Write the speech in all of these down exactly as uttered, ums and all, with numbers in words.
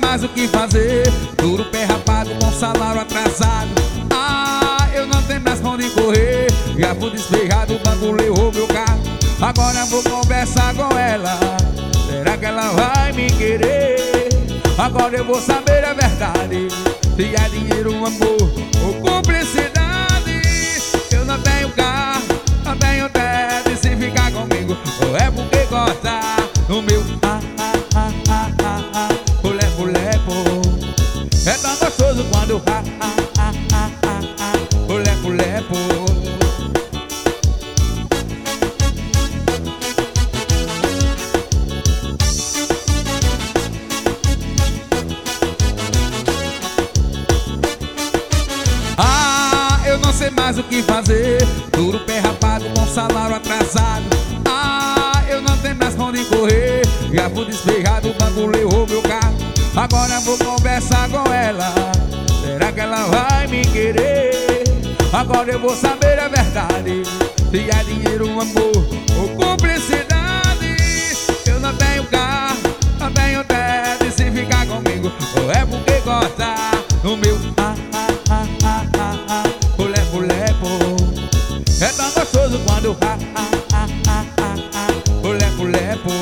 mais o que fazer. Duro pé rapado com salário atrasado. Ah, eu não tenho mais pra onde correr. Já fui despejado, o banco levou meu carro. Agora vou conversar com ela. Será que ela vai me querer? Agora eu vou saber a verdade. Se é dinheiro, amor ou cumplicidade. Eu não tenho carro, não tenho teto. E se ficar comigo, ou é porque gosta do meu ah, ah, ah, ah, ah, ah. Pulé, pulé, pô. É tão gostoso quando ah, ah, ah, ah, ah, ah. Pulé, pulé, pô. Não sei mais o que fazer. Duro pé rapado com salário atrasado. Ah, eu não tenho mais pra onde correr. Já fui despejado, o banco levou meu carro. Agora vou conversar com ela. Será que ela vai me querer? Agora eu vou saber a verdade. Se é dinheiro, amor ou cumplicidade. Eu não tenho carro, não tenho teto. E se ficar comigo, ou é porque gosta do meu ah, ah, ah, ah, ah, ah. Pulé, pulé, pô. É tão gostoso quando ah, ah, ah, ah, ah, ah. Pulé, pulé, pô.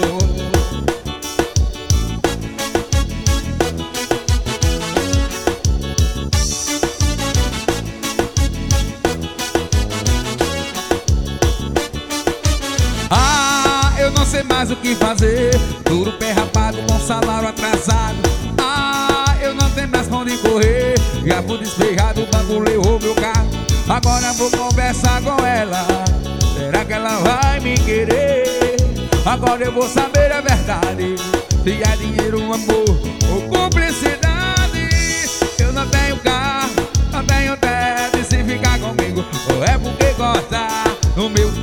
Ah, eu não sei mais o que fazer. Duro pé rapado com salário atrasado. Ah, eu não tenho mais pra onde correr. Já fui despejado, o banco levou meu carro. Agora vou conversar com ela. Será que ela vai me querer? Agora eu vou saber a verdade. Se é dinheiro, amor ou cumplicidade. Eu não tenho carro, não tenho teto. E se ficar comigo, ou é porque gosta do meu